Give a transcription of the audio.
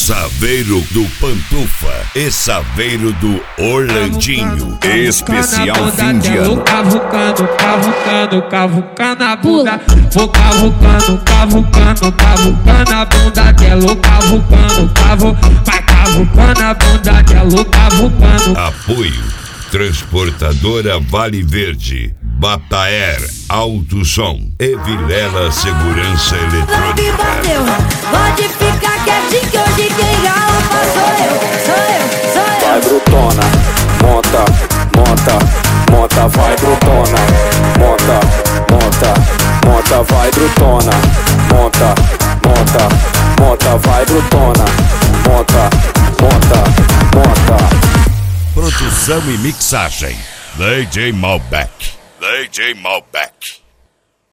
Saveiro do Pantufa e Saveiro do Orlandinho. Especial fim de ano. Cavucando, cavucando, cavucando a bunda. Vou cavucando, cavucando, cavucando a bunda dela. Cavucando, vai cavucando a bunda dela. Cavucando. Apoio Transportadora Vale Verde, Bataer Alto Som e Vilela Segurança Eletrônica. Pode ficar quietinho que hoje quem garra sou eu. Vai brutona, monta, monta, monta, vai brutona, monta, monta, monta, vai brutona, monta, monta, monta, vai brutona, monta, monta, monta. Produção e mixagem DJ Malbec. DJ Malbec.